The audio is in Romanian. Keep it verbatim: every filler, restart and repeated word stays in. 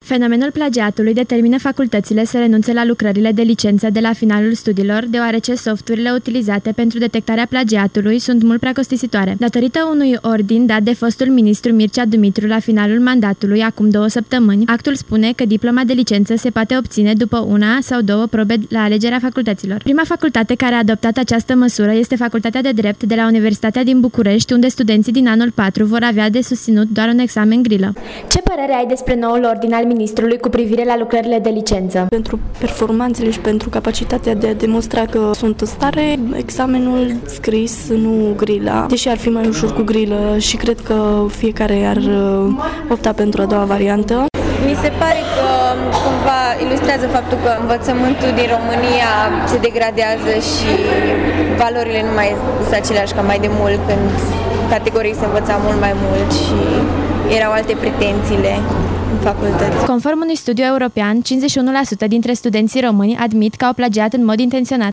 Fenomenul plagiatului determină facultățile să renunțe la lucrările de licență de la finalul studiilor, deoarece softurile utilizate pentru detectarea plagiatului sunt mult prea costisitoare. Datorită unui ordin dat de fostul ministru Mircea Dumitru la finalul mandatului, acum două săptămâni, actul spune că diploma de licență se poate obține după una sau două probe la alegerea facultăților. Prima facultate care a adoptat această măsură este Facultatea de Drept de la Universitatea din București, unde studenții din anul patru vor avea de susținut doar un examen grilă. Ce părere ai despre noul ordin al ministrului cu privire la lucrările de licență? Pentru performanțele și pentru capacitatea de a demonstra că sunt în stare, examenul scris, nu grila, deși ar fi mai ușor cu grilă și cred că fiecare ar opta pentru a doua variantă. Mi se pare că cumva ilustrează faptul că învățământul din România se degradează și valorile nu mai sunt aceleași ca mai de mult, când categorii se învăța mult mai mult și erau alte pretențiile în facultăți. Conform unui studiu european, cincizeci și unu la sută dintre studenții români admit că au plagiat în mod intenționat.